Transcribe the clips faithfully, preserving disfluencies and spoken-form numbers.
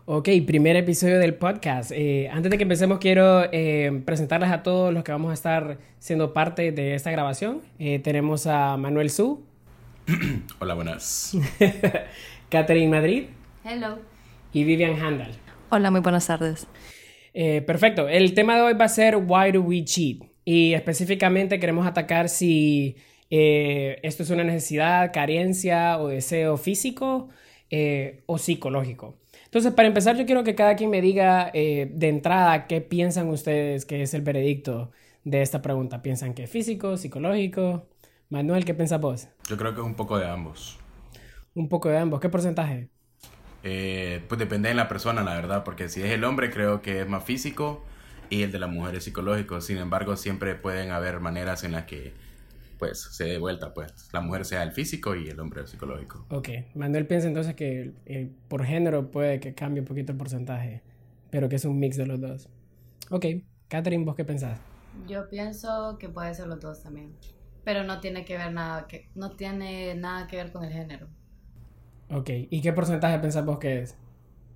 Ok, primer episodio del podcast. Eh, antes de que empecemos, quiero eh, presentarles a todos los que vamos a estar siendo parte de esta grabación. Eh, tenemos a Manuel Su, Hola, buenas. Catherine Madrid Hello. y Vivian Handal. Hola, muy buenas tardes. Eh, perfecto. El tema de hoy va a ser Why do we cheat? Y específicamente queremos atacar si eh, esto es una necesidad, carencia o deseo físico eh, o psicológico. Entonces, para empezar, yo quiero que cada quien me diga eh, de entrada qué piensan ustedes que es el veredicto de esta pregunta. ¿Piensan que es físico, psicológico? Manuel, ¿qué piensas vos? Yo creo que es un poco de ambos. Un poco de ambos. ¿Qué porcentaje? Eh, pues depende de la persona, la verdad, porque si es el hombre creo que es más físico y el de la mujer es psicológico. Sin embargo, siempre pueden haber maneras en las que pues se dé vuelta, pues la mujer sea el físico y el hombre el psicológico. Ok. Manuel piensa entonces que eh, por género puede que cambie un poquito el porcentaje, pero que es un mix de los dos. Ok. Catherine, ¿vos qué pensás? Yo pienso que puede ser los dos también, pero no tiene que ver nada que no tiene nada que ver con el género. Ok. ¿Y qué porcentaje pensás vos que es?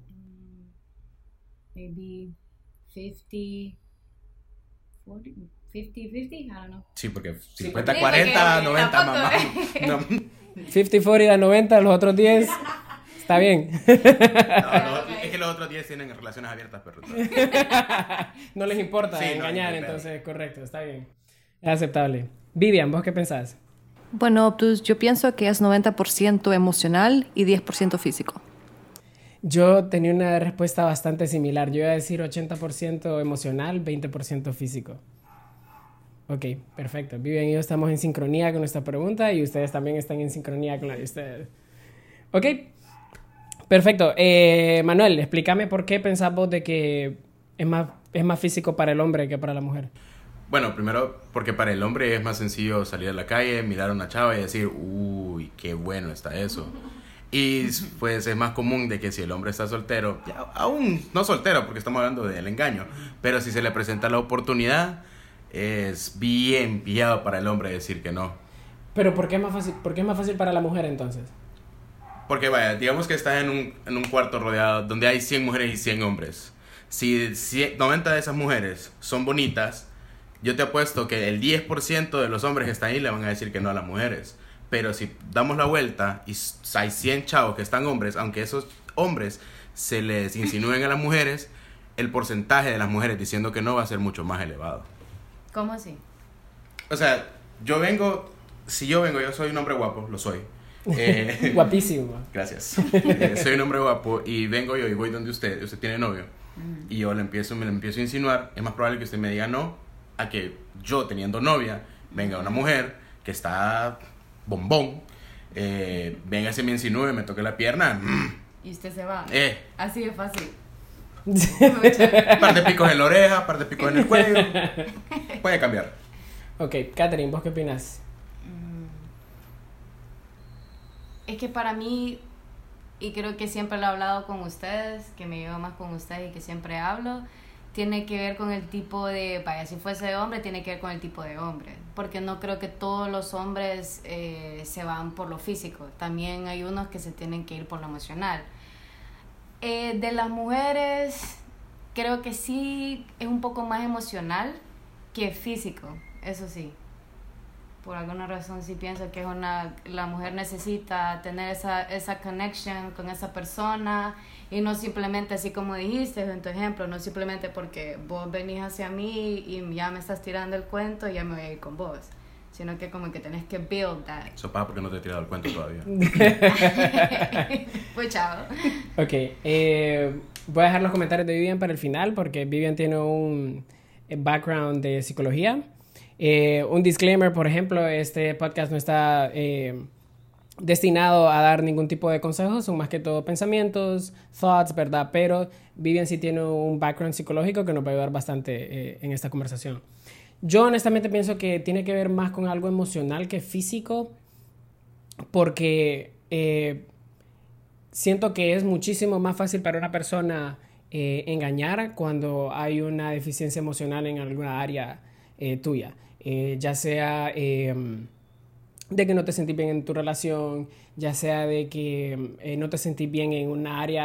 Maybe fifty forty fifty fifty, I don't know. Sí, porque Sí, cincuenta porque- cuarenta, porque noventa tampoco, mamá. eh. No, cincuenta cuarenta a noventa, los otros diez. Está bien. no, no, es que los otros diez tienen relaciones abiertas, pero No les importa Sí, no, engañar, ni de pedo. entonces correcto, está bien. Es aceptable. Vivian, ¿vos qué pensás? Bueno, pues yo pienso que es noventa por ciento emocional y diez por ciento físico. Yo tenía una respuesta bastante similar. Yo iba a decir ochenta por ciento emocional, veinte por ciento físico. Ok, perfecto. Vivian y yo estamos en sincronía con nuestra pregunta y ustedes también están en sincronía con la de ustedes. Ok, perfecto. Eh, Manuel, explícame por qué pensás vos de que es más, es más físico para el hombre que para la mujer. Bueno, primero porque para el hombre es más sencillo salir a la calle, mirar a una chava y decir, uy, qué bueno está eso. Y pues es más común de que si el hombre está soltero, ya, aún no soltero porque estamos hablando del engaño, pero si se le presenta la oportunidad, es bien pillado para el hombre decir que no. Pero ¿por qué es más fácil, por qué es más fácil para la mujer entonces? Porque vaya, digamos que estás en un, en un cuarto rodeado donde hay cien mujeres y cien hombres. Si cien noventa de esas mujeres son bonitas, yo te apuesto que el diez por ciento de los hombres que están ahí le van a decir que no a las mujeres. Pero si damos la vuelta y hay cien chavos que están hombres, aunque esos hombres se les insinúen a las mujeres, el porcentaje de las mujeres diciendo que no va a ser mucho más elevado. ¿Cómo así? O sea, yo vengo, si yo vengo, yo soy un hombre guapo, lo soy. Eh, Guapísimo. Gracias. Eh, soy un hombre guapo y vengo yo y voy donde usted, usted tiene novio, y yo le empiezo, me le empiezo a insinuar, es más probable que usted me diga no a que yo teniendo novia venga una mujer que está bombón, eh, venga se me insinúe, me toque la pierna, mm, Y usted se va. eh, Así de fácil. par de picos en la oreja, par de picos en el cuello, puede cambiar. Ok, Catherine, ¿vos qué opinas? Es que para mí, y creo que siempre lo he hablado con ustedes, que me llevo más con ustedes y que siempre hablo, tiene que ver con el tipo de, vaya, si fuese hombre, tiene que ver con el tipo de hombre, porque no creo que todos los hombres eh, se van por lo físico, también hay unos que se tienen que ir por lo emocional. Eh, de las mujeres, creo que sí es un poco más emocional que físico, eso sí. Por alguna razón sí pienso que es una, la mujer necesita tener esa, esa connection con esa persona y no simplemente así como dijiste en tu ejemplo, no simplemente porque vos venís hacia mí y ya me estás tirando el cuento y ya me voy a ir con vos, sino que como que tenés que build that. Eso pasa porque no te he tirado el cuento todavía. Pues chao. Ok, eh, voy a dejar los comentarios de Vivian para el final porque Vivian tiene un eh, background de psicología. Eh, un disclaimer, por ejemplo, este podcast no está eh, destinado a dar ningún tipo de consejos, son más que todo pensamientos, thoughts, ¿verdad? Pero Vivian sí tiene un background psicológico que nos va a ayudar bastante eh, en esta conversación. Yo honestamente pienso que tiene que ver más con algo emocional que físico, porque eh, siento que es muchísimo más fácil para una persona eh, engañar cuando hay una deficiencia emocional en alguna área eh, tuya. Eh, ya sea eh, de que no te sentís bien en tu relación, ya sea de que eh, no te sentís bien en una área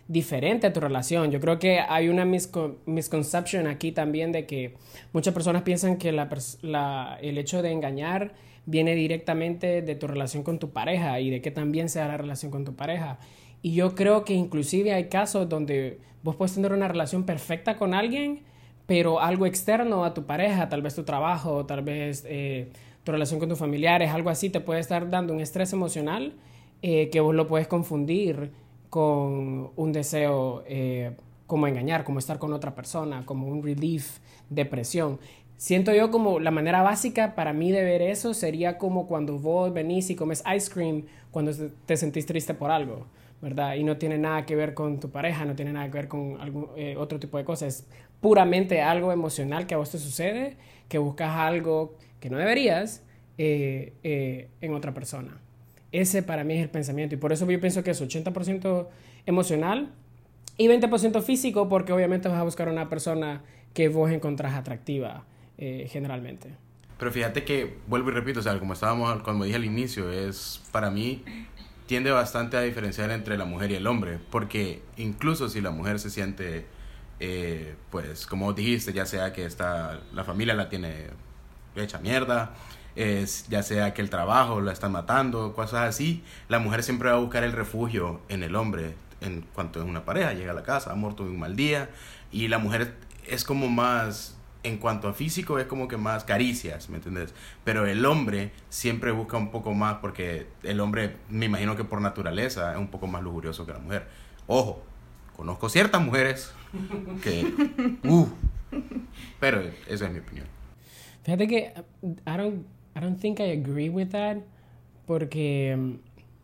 diferente a tu relación. Yo creo que hay una misco- misconception aquí también de que muchas personas piensan que la pers- la, el hecho de engañar viene directamente de tu relación con tu pareja y de que también sea la relación con tu pareja. Y yo creo que inclusive hay casos donde vos puedes tener una relación perfecta con alguien, pero algo externo a tu pareja, tal vez tu trabajo, tal vez eh, tu relación con tus familiares, algo así, te puede estar dando un estrés emocional eh, que vos lo puedes confundir con un deseo eh, como engañar, como estar con otra persona, como un relief, depresión. Siento yo como la manera básica para mí de ver eso sería como cuando vos venís y comes ice cream cuando te sentís triste por algo, ¿verdad? Y no tiene nada que ver con tu pareja, no tiene nada que ver con algún, eh, otro tipo de cosas. Es puramente algo emocional que a vos te sucede, que buscas algo que no deberías eh, eh, en otra persona. Ese para mí es el pensamiento y por eso yo pienso que es ochenta por ciento emocional y veinte por ciento físico, porque obviamente vas a buscar una persona que vos encontrás atractiva eh, generalmente. Pero fíjate que, vuelvo y repito, o sea, como estábamos, como dije al inicio, es para mí tiende bastante a diferenciar entre la mujer y el hombre, porque incluso si la mujer se siente, eh, pues como dijiste, ya sea que está, la familia la tiene hecha mierda, es, ya sea que el trabajo la están matando, cosas así, la mujer siempre va a buscar el refugio en el hombre. En cuanto es una pareja, llega a la casa, amor, tuve un mal día, y la mujer es como más, en cuanto a físico, es como que más caricias, ¿me entiendes? Pero el hombre siempre busca un poco más, porque el hombre, me imagino que por naturaleza, es un poco más lujurioso que la mujer. Ojo, conozco ciertas mujeres que, uh, pero esa es mi opinión. Fíjate que I don't, I don't think I agree with that, porque um,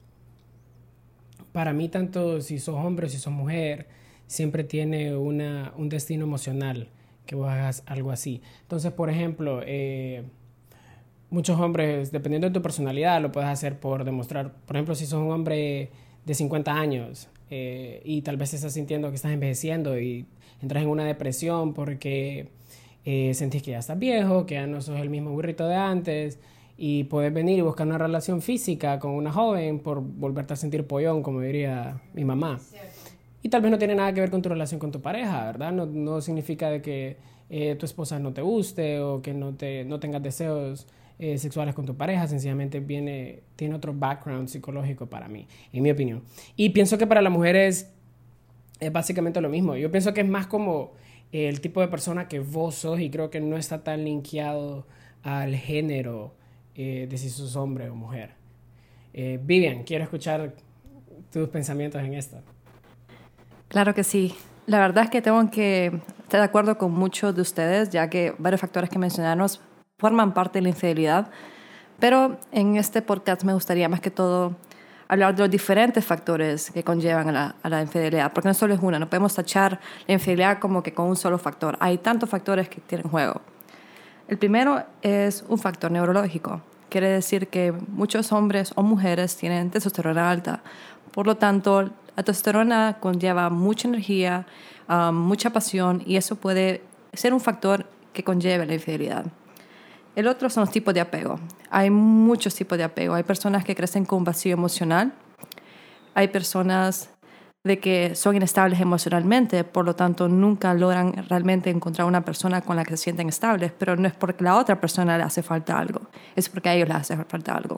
para mí tanto si sos hombre o si sos mujer, siempre tiene una, un destino emocional que vos hagas algo así. Entonces, por ejemplo, eh, muchos hombres, dependiendo de tu personalidad, lo puedes hacer por demostrar. Por ejemplo, si sos un hombre de cincuenta años eh, y tal vez estás sintiendo que estás envejeciendo y entras en una depresión porque eh, sentís que ya estás viejo, que ya no sos el mismo burrito de antes, y puedes venir y buscar una relación física con una joven por volverte a sentir pollón, como diría mi mamá. Cierto. Y tal vez no tiene nada que ver con tu relación con tu pareja, ¿verdad? No, no significa de que eh, tu esposa no te guste o que no, te, no tengas deseos eh, sexuales con tu pareja. Sencillamente viene, tiene otro background psicológico para mí, en mi opinión. Y pienso que para las mujeres es básicamente lo mismo. Yo pienso que es más como eh, el tipo de persona que vos sos y creo que no está tan linkeado al género eh, de si sos hombre o mujer. Eh, Vivian, quiero escuchar tus pensamientos en esto. Claro que sí. La verdad es que tengo que estar de acuerdo con muchos de ustedes, ya que varios factores que mencionaron forman parte de la infidelidad. Pero en este podcast me gustaría más que todo hablar de los diferentes factores que conllevan a la, a la infidelidad, porque no solo es una, no podemos tachar la infidelidad como que con un solo factor. Hay tantos factores que tienen juego. El primero es un factor neurológico. Quiere decir que muchos hombres o mujeres tienen testosterona alta. Por lo tanto, la testosterona conlleva mucha energía, um, mucha pasión, y eso puede ser un factor que conlleve la infidelidad. El otro son los tipos de apego. Hay muchos tipos de apego. Hay personas que crecen con un vacío emocional. Hay personas de que son inestables emocionalmente, por lo tanto nunca logran realmente encontrar una persona con la que se sienten estables, pero no es porque la otra persona le hace falta algo, es porque a ellos les hace falta algo.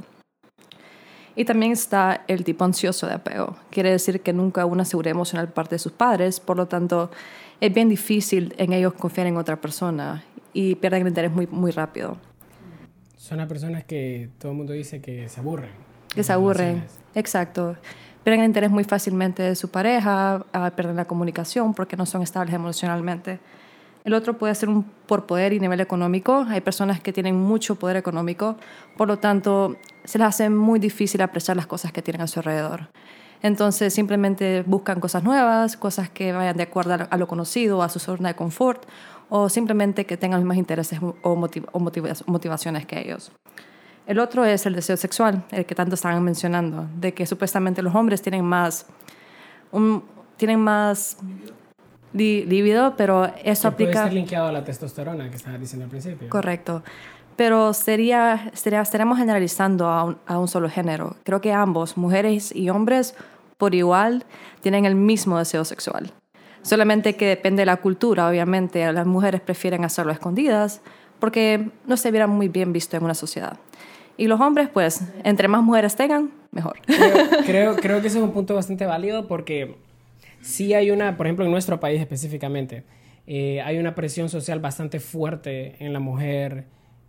Y también está el tipo ansioso de apego. Quiere decir que nunca hubo una seguridad emocional por parte de sus padres, por lo tanto es bien difícil en ellos confiar en otra persona y pierden el interés muy, muy rápido. Son las personas que todo el mundo dice que se aburren. Que se aburren, exacto. Pierden el interés muy fácilmente de su pareja, uh, pierden la comunicación porque no son estables emocionalmente. El otro puede ser un por poder y nivel económico. Hay personas que tienen mucho poder económico, por lo tanto se les hace muy difícil apreciar las cosas que tienen a su alrededor. Entonces simplemente buscan cosas nuevas, cosas que vayan de acuerdo a lo conocido, a su zona de confort, o simplemente que tengan los mismos intereses o, motiv- o motiv- motivaciones que ellos. El otro es el deseo sexual, el que tanto estaban mencionando, de que supuestamente los hombres tienen más, un, tienen más li, libido, pero eso que aplica... puede estar linkeado a la testosterona que estabas diciendo al principio. Correcto. Pero sería, sería, estaríamos generalizando a un, a un solo género. Creo que ambos, mujeres y hombres, por igual tienen el mismo deseo sexual. Solamente que depende de la cultura, obviamente. Las mujeres prefieren hacerlo a escondidas porque no se viera muy bien visto en una sociedad. Y los hombres, pues, entre más mujeres tengan, mejor. Creo, creo, creo que ese es un punto bastante válido porque sí hay una, por ejemplo, en nuestro país específicamente, eh, hay una presión social bastante fuerte en la mujer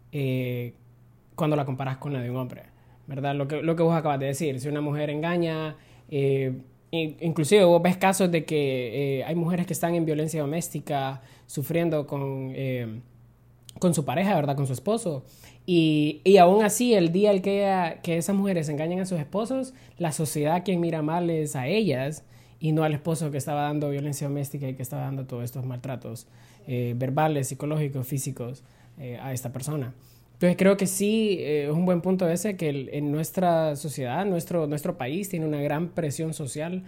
eh, cuando la comparas con la de un hombre, ¿verdad? Lo que, lo que vos acabas de decir, si una mujer engaña... Eh, Inclusive vos ves casos de que eh, hay mujeres que están en violencia doméstica sufriendo con, eh, con su pareja, ¿verdad? Con su esposo. Y, y aún así, el día el que, que esas mujeres engañan a sus esposos, la sociedad quien mira mal es a ellas y no al esposo que estaba dando violencia doméstica y que estaba dando todos estos maltratos eh, verbales, psicológicos, físicos eh, a esta persona. Entonces creo que sí, eh, es un buen punto ese, que el, en nuestra sociedad, nuestro, nuestro país tiene una gran presión social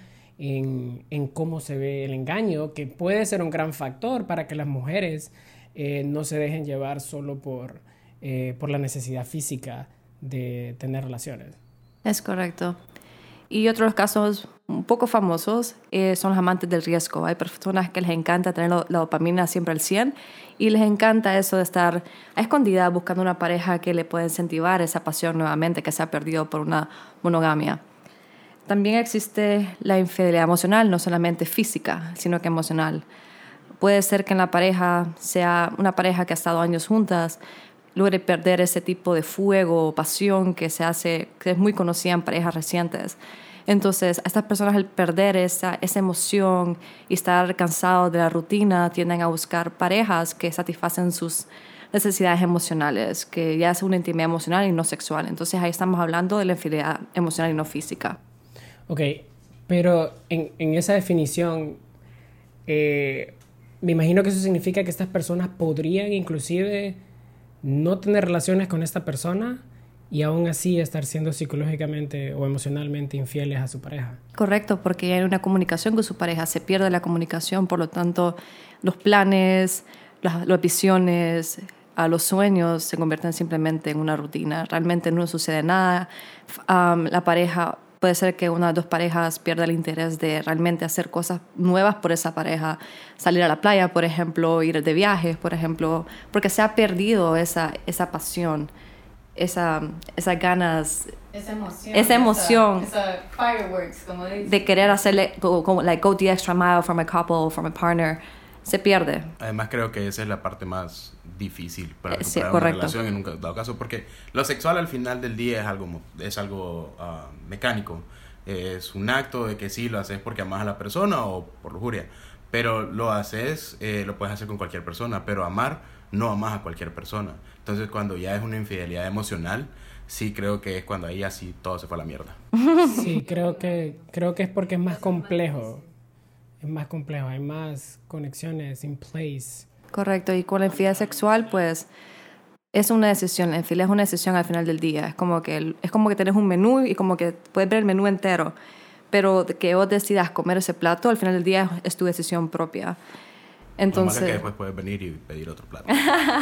en, en cómo se ve el engaño, que puede ser un gran factor para que las mujeres eh, no se dejen llevar solo por, eh, por la necesidad física de tener relaciones. Es correcto. Y otros casos un poco famosos eh, son los amantes del riesgo. Hay personas que les encanta tener la dopamina siempre al cien y les encanta eso de estar a escondidas buscando una pareja que le pueda incentivar esa pasión nuevamente que se ha perdido por una monogamia. También existe la infidelidad emocional, no solamente física, sino que emocional. Puede ser que en la pareja sea una pareja que ha estado años juntas, logre perder ese tipo de fuego o pasión que se hace, que es muy conocida en parejas recientes. Entonces, a estas personas al perder esa, esa emoción y estar cansados de la rutina, tienden a buscar parejas que satisfacen sus necesidades emocionales, que ya es una intimidad emocional y no sexual. Entonces, ahí estamos hablando de la infidelidad emocional y no física. Ok, pero en, en esa definición, eh, me imagino que eso significa que estas personas podrían inclusive no tener relaciones con esta persona y aún así estar siendo psicológicamente o emocionalmente infieles a su pareja. Correcto, porque hay una comunicación con su pareja, se pierde la comunicación, por lo tanto los planes, las, las visiones, a los sueños se convierten simplemente en una rutina. Realmente no sucede nada. Um, la pareja, puede ser que una de dos parejas pierda el interés de realmente hacer cosas nuevas por esa pareja, salir a la playa, por ejemplo, ir de viajes, por ejemplo, porque se ha perdido esa, esa pasión. Esa, esas ganas, esa emoción, esa emoción esa, esa fireworks, como dicen, de querer hacerle, como, like, go the extra mile for my couple, for my partner, se pierde. Además creo que esa es la parte más difícil para recuperar sí, una correcto. relación en un dado caso, porque lo sexual al final del día es algo, es algo uh, mecánico, es un acto de que sí lo haces porque amas a la persona o por lujuria, pero lo haces, eh, lo puedes hacer con cualquier persona, pero amar no amas a cualquier persona. Entonces cuando ya es una infidelidad emocional, sí creo que es cuando ahí así todo se fue a la mierda. Sí, creo que, creo que es porque es más complejo. Es más complejo, hay más conexiones in place. Correcto, y con la infidelidad sexual, pues, es una decisión. La infidelidad es una decisión al final del día. Es como que, es como que tenés un menú y como que puedes ver el menú entero, pero que vos decidas comer ese plato, al final del día es tu decisión propia. Entonces, Lo malo es que después puedes venir y pedir otro plato.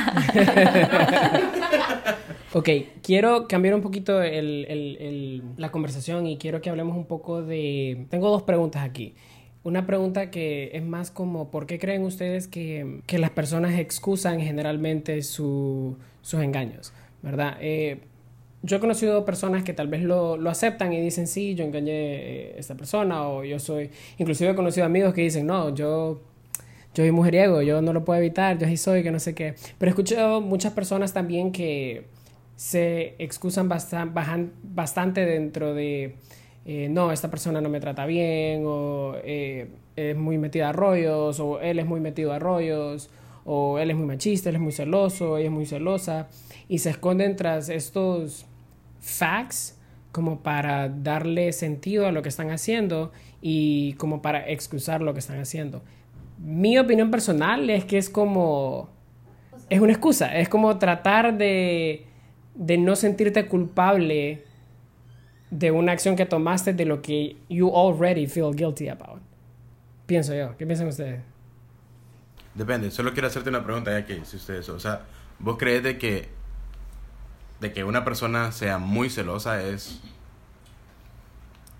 Ok, quiero cambiar un poquito el, el, el, la conversación y quiero que hablemos un poco de... Tengo dos preguntas aquí. Una pregunta que es más como, ¿por qué creen ustedes que, que las personas excusan generalmente su, sus engaños? ¿Verdad? Eh, yo he conocido personas que tal vez lo, lo aceptan y dicen, sí, yo engañé a esta persona, o yo soy... Inclusive he conocido amigos que dicen, no, yo... Yo soy mujeriego, yo no lo puedo evitar, yo así soy, que no sé qué. Pero he escuchado muchas personas también que se excusan bastan, bajan, bastante dentro de, eh, no, esta persona no me trata bien, o eh, es muy metida a rollos, o él es muy metido a rollos, o él es muy machista, él es muy celoso, ella es muy celosa. Y se esconden tras estos facts como para darle sentido a lo que están haciendo y como para excusar lo que están haciendo. Mi opinión personal es que es como... Es una excusa. Es como tratar de, de no sentirte culpable de una acción que tomaste de lo que you already feel guilty about. Pienso yo. ¿Qué piensan ustedes? Depende. Solo quiero hacerte una pregunta ya que hiciste eso. O sea, ¿vos crees de que, de que una persona sea muy celosa es...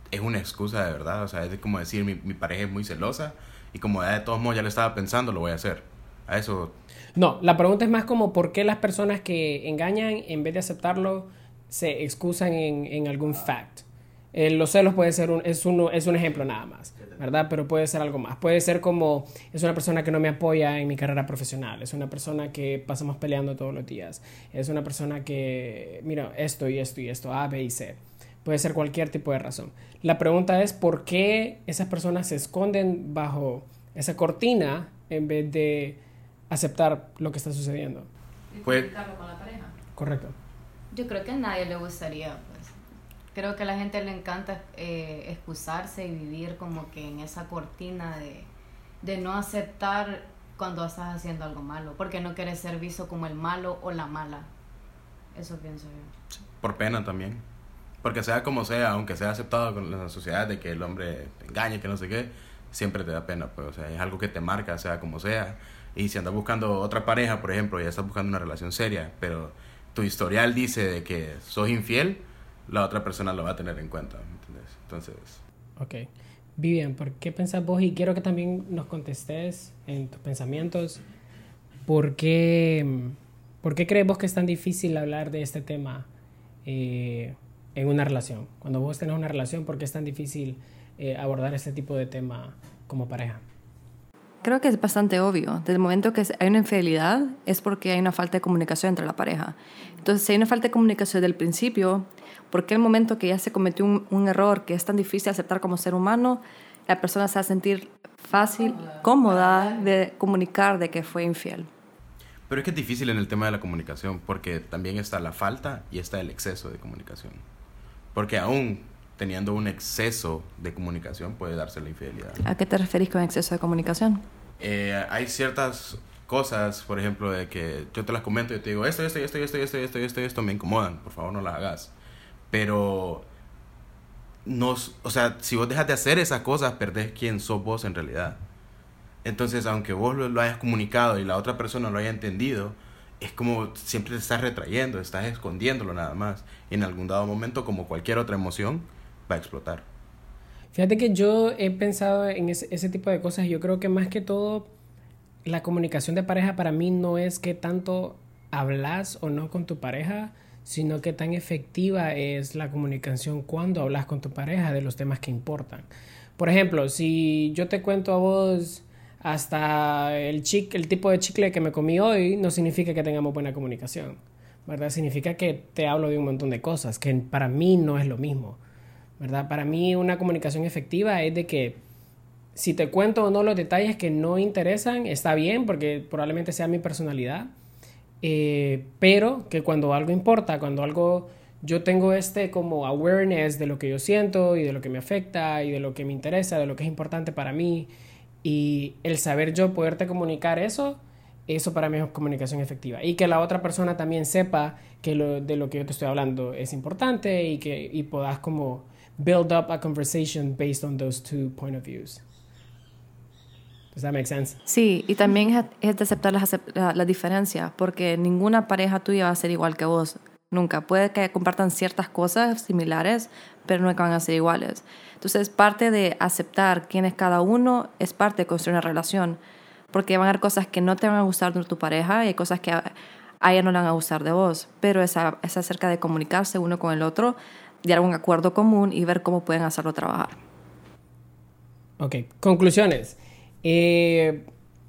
es una excusa de verdad. O sea, es como decir, mi, mi pareja es muy celosa y como de todos modos ya lo estaba pensando, lo voy a hacer. A eso... No, la pregunta es más como por qué las personas que engañan, en vez de aceptarlo, se excusan en, en algún fact. Eh, los celos puede ser un, es, uno, es un ejemplo nada más, ¿verdad? Pero puede ser algo más. Puede ser como, es una persona que no me apoya en mi carrera profesional. Es una persona que pasamos peleando todos los días. Es una persona que, mira, esto y esto y esto, A, B y C. Puede ser cualquier tipo de razón. La pregunta es por qué esas personas se esconden bajo esa cortina en vez de aceptar lo que está sucediendo. ¿Y Pues- comunicarlo con la pareja? Correcto. Yo creo que a nadie le gustaría, pues. Creo que a la gente le encanta eh, excusarse y vivir como que en esa cortina de, de no aceptar cuando estás haciendo algo malo, porque no quieres ser visto como el malo o la mala. Eso pienso yo. Por pena también. Porque sea como sea, aunque sea aceptado con la sociedad de que el hombre te engañe, que no sé qué, siempre te da pena, pues. O sea, es algo que te marca, sea como sea. Y si andas buscando otra pareja, por ejemplo, ya estás buscando una relación seria, pero tu historial dice de que sos infiel, la otra persona lo va a tener en cuenta, ¿me entiendes? Entonces... Ok. Vivian, ¿por qué pensás vos? Y quiero que también nos contestes en tus pensamientos. ¿Por qué, por qué crees vos que es tan difícil hablar de este tema eh, en una relación? Cuando vos tenés una relación, ¿por qué es tan difícil eh, abordar este tipo de tema como pareja? Creo que es bastante obvio. Desde el momento que hay una infidelidad es porque hay una falta de comunicación entre la pareja. Entonces, si hay una falta de comunicación del principio, ¿por qué el momento que ya se cometió un, un error que es tan difícil aceptar como ser humano, la persona se va a sentir fácil, cómoda de comunicar de que fue infiel? Pero es que es difícil en el tema de la comunicación, porque también está la falta y está el exceso de comunicación. Porque aún teniendo un exceso de comunicación puede darse la infidelidad. ¿A qué te referís con exceso de comunicación? Eh, hay ciertas cosas, por ejemplo, de que yo te las comento y te digo, esto, esto, esto, esto, esto, esto, esto, esto me incomodan, por favor no las hagas. Pero, no, o sea, si vos dejas de hacer esas cosas, perdés quién sos vos en realidad. Entonces, aunque vos lo, lo hayas comunicado y la otra persona lo haya entendido, es como siempre te estás retrayendo, estás escondiéndolo nada más. Y en algún dado momento, como cualquier otra emoción, va a explotar. Fíjate que yo he pensado en ese, ese tipo de cosas. Yo creo que más que todo, la comunicación de pareja para mí no es que tanto hablas o no con tu pareja, sino que tan efectiva es la comunicación cuando hablas con tu pareja de los temas que importan. Por ejemplo, si yo te cuento a vos hasta el, chic, el tipo de chicle que me comí hoy, no significa que tengamos buena comunicación, ¿verdad? Significa que te hablo de un montón de cosas, que para mí no es lo mismo, ¿verdad? Para mí una comunicación efectiva es de que si te cuento o no los detalles que no interesan, está bien, porque probablemente sea mi personalidad, eh, pero que cuando algo importa, cuando algo, yo tengo este como awareness de lo que yo siento y de lo que me afecta y de lo que me interesa, de lo que es importante para mí, y el saber yo poderte comunicar eso, eso para mí es comunicación efectiva. Y que la otra persona también sepa que lo, de lo que yo te estoy hablando es importante y que y puedas como build up a conversation based on those two point of views. Does that make sense? Sí, y también es, es de aceptar las, la, la diferencia, porque ninguna pareja tuya va a ser igual que vos. Nunca. Puede que compartan ciertas cosas similares, pero nunca van a ser iguales. Entonces, parte de aceptar quién es cada uno es parte de construir una relación, porque van a haber cosas que no te van a gustar de tu pareja y hay cosas que a, a ella no le van a gustar de vos, pero es, a, es acerca de comunicarse uno con el otro, llegar a un acuerdo común y ver cómo pueden hacerlo trabajar. Ok, conclusiones. Eh,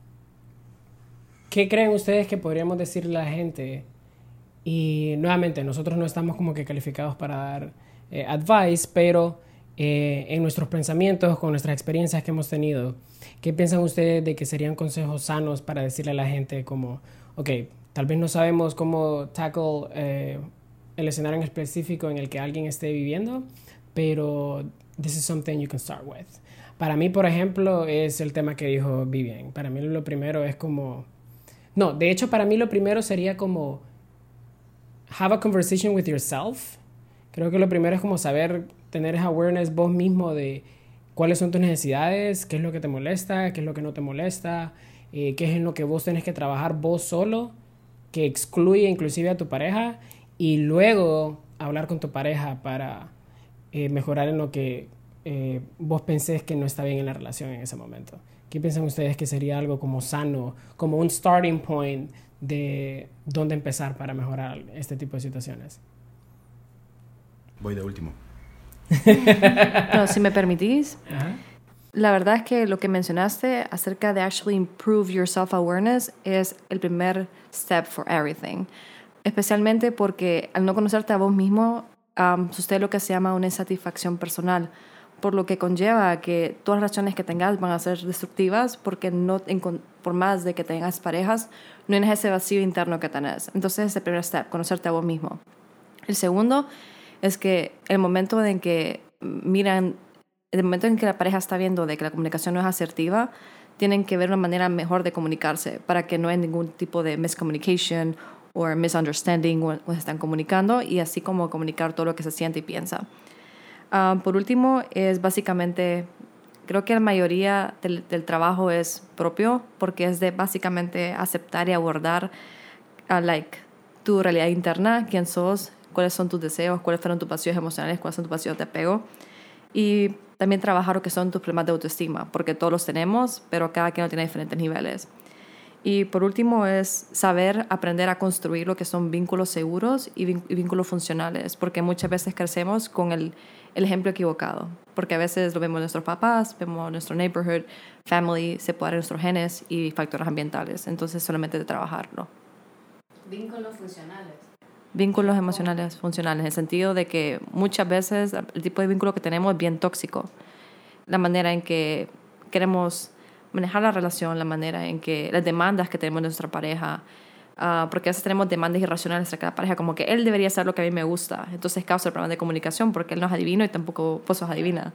¿Qué creen ustedes que podríamos decirle a la gente? Y nuevamente, nosotros no estamos como que calificados para dar eh, advice, pero eh, en nuestros pensamientos, con nuestras experiencias que hemos tenido, ¿qué piensan ustedes de que serían consejos sanos para decirle a la gente como, ok, tal vez no sabemos cómo tackle eh, el escenario en específico en el que alguien esté viviendo, pero this is something you can start with? Para mí, por ejemplo, es el tema que dijo Vivian. Para mí lo primero es como... No, de hecho, para mí lo primero sería como... have a conversation with yourself. Creo que lo primero es como saber, tener esa awareness vos mismo de cuáles son tus necesidades, qué es lo que te molesta, qué es lo que no te molesta, eh, qué es en lo que vos tenés que trabajar vos solo, que excluye inclusive a tu pareja, y luego hablar con tu pareja para eh, mejorar en lo que eh, vos pensés que no está bien en la relación en ese momento? ¿Qué piensan ustedes que sería algo como sano, como un starting point de dónde empezar para mejorar este tipo de situaciones? Voy de último. No, si me permitís. Ajá. La verdad es que lo que mencionaste acerca de actually improve your self-awareness es el primer step for everything. Especialmente porque al no conocerte a vos mismo, um, sucede lo que se llama una insatisfacción personal, por lo que conlleva que todas las relaciones que tengas van a ser destructivas porque no, por más de que tengas parejas, no tienes ese vacío interno que tenés. Entonces, ese es el primer step, conocerte a vos mismo. El segundo es que el momento en que miran, el momento en que la pareja está viendo de que la comunicación no es asertiva, tienen que ver una manera mejor de comunicarse para que no haya ningún tipo de miscommunication o misunderstanding cuando se están comunicando, y así como comunicar todo lo que se siente y piensa. Uh, por último, es básicamente, creo que la mayoría del, del trabajo es propio, porque es de básicamente aceptar y abordar uh, like, tu realidad interna, quién sos, cuáles son tus deseos, cuáles fueron tus vacíos emocionales, cuáles son tus vacíos de apego, y también trabajar lo que son tus problemas de autoestima, porque todos los tenemos, pero cada quien lo tiene a diferentes niveles. Y por último es saber aprender a construir lo que son vínculos seguros y, vín- y vínculos funcionales, porque muchas veces crecemos con el, el ejemplo equivocado, porque a veces lo vemos en nuestros papás, vemos en nuestro neighborhood, family, se puede dar en nuestros genes y factores ambientales, entonces solamente de trabajarlo. Vínculos funcionales. Vínculos emocionales funcionales, en el sentido de que muchas veces el tipo de vínculo que tenemos es bien tóxico. La manera en que queremos manejar la relación, la manera en que las demandas que tenemos de nuestra pareja, uh, porque a veces tenemos demandas irracionales acerca de la pareja, como que él debería hacer lo que a mí me gusta. Entonces causa el problema de comunicación porque él no es adivino y tampoco vos sos adivina.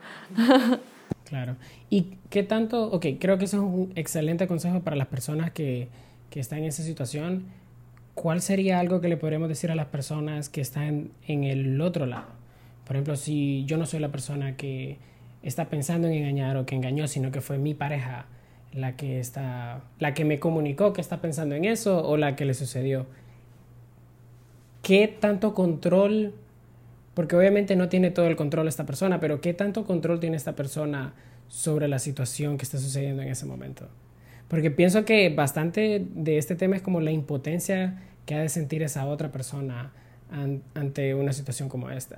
Claro. ¿Y qué tanto? Ok, creo que eso es un excelente consejo para las personas que, que están en esa situación. ¿Cuál sería algo que le podríamos decir a las personas que están en el otro lado? Por ejemplo, si yo no soy la persona que está pensando en engañar o que engañó, sino que fue mi pareja la que está, la que me comunicó que está pensando en eso o la que le sucedió. ¿Qué tanto control? Porque obviamente no tiene todo el control esta persona, pero ¿qué tanto control tiene esta persona sobre la situación que está sucediendo en ese momento? Porque pienso que bastante de este tema es como la impotencia que ha de sentir esa otra persona an- ante una situación como esta.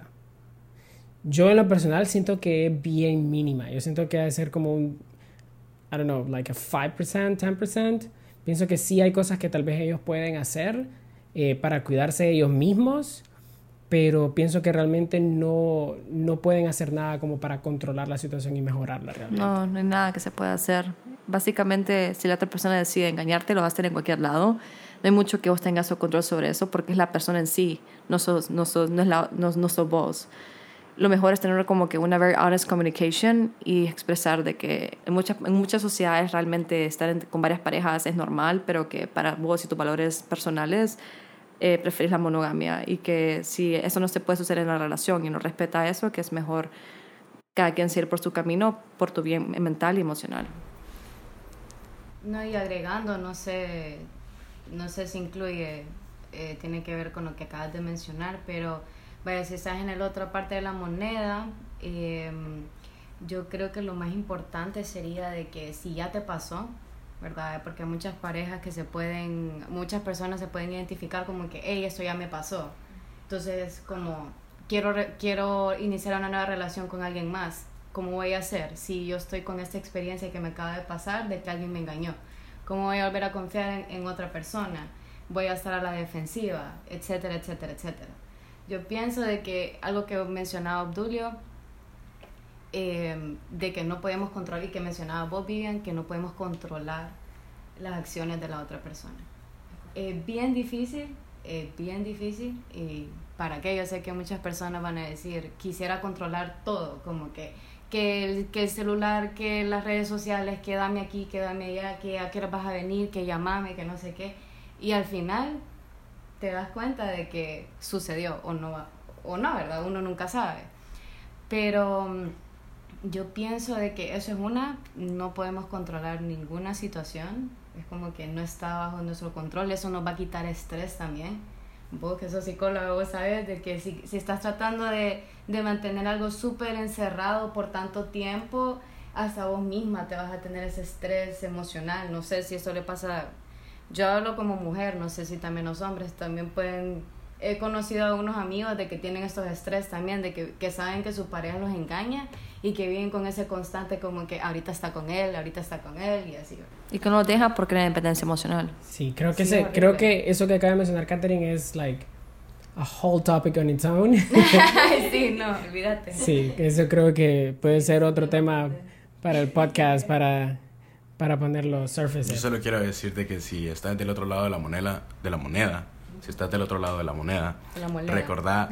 Yo en lo personal siento que es bien mínima. Yo siento que ha de ser como un, I don't know, like a five percent, ten percent. Pienso que sí hay cosas que tal vez ellos pueden hacer eh, para cuidarse ellos mismos, pero pienso que realmente no, no pueden hacer nada como para controlar la situación y mejorarla realmente. No, no hay nada que se pueda hacer. Básicamente, si la otra persona decide engañarte, lo va a hacer en cualquier lado. No hay mucho que vos tengas control sobre eso porque es la persona en sí, no sos, no sos, no es la, no, no sos vos. Lo mejor es tener como que una very honest communication y expresar de que en muchas, en muchas sociedades realmente estar en, con varias parejas es normal, pero que para vos y tus valores personales eh, preferís la monogamia, y que si eso no se puede suceder en la relación y no respeta eso, que es mejor cada quien seguir por su camino, por tu bien mental y emocional. No, y agregando, no sé, no sé si incluye, eh, tiene que ver con lo que acabas de mencionar, pero vaya, si estás en la otra parte de la moneda, eh, yo creo que lo más importante sería de que si ya te pasó, ¿verdad? Porque hay muchas parejas que se pueden, muchas personas se pueden identificar como que, hey, esto ya me pasó. Entonces, como, quiero, re- quiero iniciar una nueva relación con alguien más. ¿Cómo voy a hacer si yo estoy con esta experiencia que me acaba de pasar de que alguien me engañó? ¿Cómo voy a volver a confiar en, en otra persona? Voy a estar a la defensiva, etcétera, etcétera, etcétera. Yo pienso de que algo que mencionaba Obdulio, eh, de que no podemos controlar, y que mencionaba vos, Vivian, que no podemos controlar las acciones de la otra persona. Es eh, bien difícil, es eh, bien difícil, y para qué, yo sé que muchas personas van a decir, quisiera controlar todo, como que que el, que el celular, que las redes sociales, que dame aquí, que dame allá, que a qué hora vas a venir, que llamame, que no sé qué, y al final te das cuenta de que sucedió o no, o no, ¿verdad? Uno nunca sabe. Pero yo pienso de que eso es una, no podemos controlar ninguna situación, es como que no está bajo nuestro control, eso nos va a quitar estrés también, vos que sos psicóloga, vos sabes de que si, si estás tratando de, de mantener algo súper encerrado por tanto tiempo, hasta vos misma te vas a tener ese estrés emocional. No sé si eso le pasa, yo hablo como mujer, no sé si también los hombres también pueden. He conocido a unos amigos de que tienen estos estrés también, de que, que saben que su pareja los engaña y que viven con ese constante como que ahorita está con él, ahorita está con él y así. Y que no los deja porque la dependencia emocional. Sí, creo que, Sí, ese, horrible. creo que eso que acaba de mencionar Katherine es like a whole topic on its own. Sí, no, olvídate. Sí, eso creo que puede ser otro tema para el podcast, para, para ponerlo surface. Yo solo quiero decirte que si estás del otro lado de la moneda, de la moneda, si estás del otro lado de la moneda, La moneda. recordá,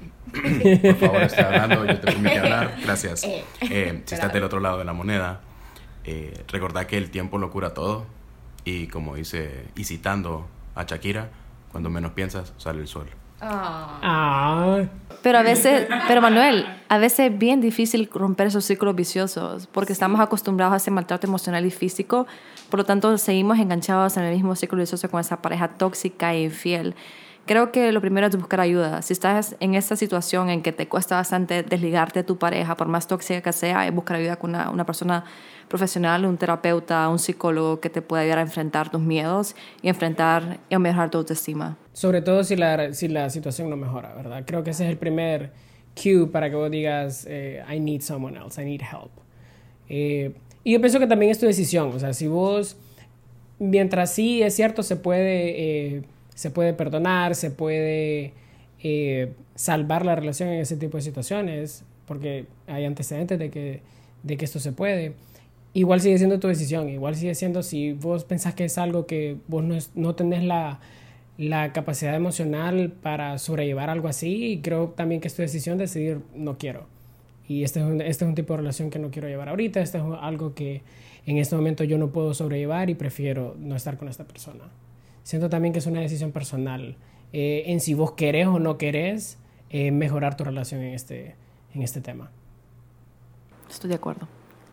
por favor, estoy hablando, yo te permití hablar, gracias. Eh. Eh, si estás del otro lado de la moneda, eh, recordá que el tiempo lo cura todo y como dice, y citando a Shakira, cuando menos piensas sale el sol. Ah. Ah, Pero a veces, pero Manuel, a veces es bien difícil romper esos círculos viciosos porque estamos acostumbrados a ese maltrato emocional y físico, por lo tanto seguimos enganchados en el mismo círculo vicioso con esa pareja tóxica e infiel. Creo que lo primero es buscar ayuda. Si estás en esta situación en que te cuesta bastante desligarte de tu pareja, por más tóxica que sea, es buscar ayuda con una, una persona profesional, un terapeuta, un psicólogo que te pueda ayudar a enfrentar tus miedos y enfrentar y a mejorar tu autoestima. sobre todo si la, si la situación no mejora, ¿verdad? Creo que ese es el primer cue para que vos digas, eh, I need someone else, I need help. Eh, y yo pienso que también es tu decisión. O sea, si vos, mientras sí es cierto, se puede, eh, se puede perdonar, se puede eh, salvar la relación en ese tipo de situaciones, porque hay antecedentes de que, de que esto se puede. Igual sigue siendo tu decisión, igual sigue siendo si vos pensás que es algo que vos no, es, no tenés la, la capacidad emocional para sobrellevar algo así, creo también que es tu decisión decidir no quiero. Y este es, un, este es un tipo de relación que no quiero llevar ahorita, este es algo que en este momento yo no puedo sobrellevar y prefiero no estar con esta persona. Siento también que es una decisión personal eh, en si vos querés o no querés eh, mejorar tu relación en este, en este tema. Estoy de acuerdo.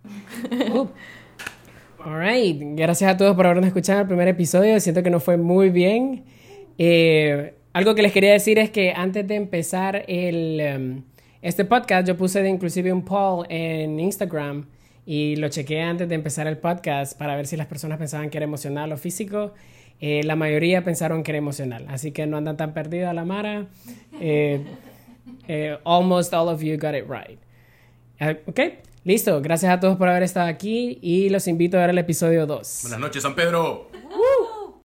Uh. All right. Gracias a todos por habernos escuchado el primer episodio. Siento que nos fue muy bien. Eh, algo que les quería decir es que antes de empezar el, um, este podcast, yo puse de inclusive un poll en Instagram y lo chequeé antes de empezar el podcast para ver si las personas pensaban que era emocional o físico. Eh, la mayoría pensaron que era emocional, así que no andan tan perdidas la Mara. Eh, eh, almost all of you got it right. Uh, ok. Listo, gracias a todos por haber estado aquí y los invito a ver el episodio dos. Buenas noches, San Pedro.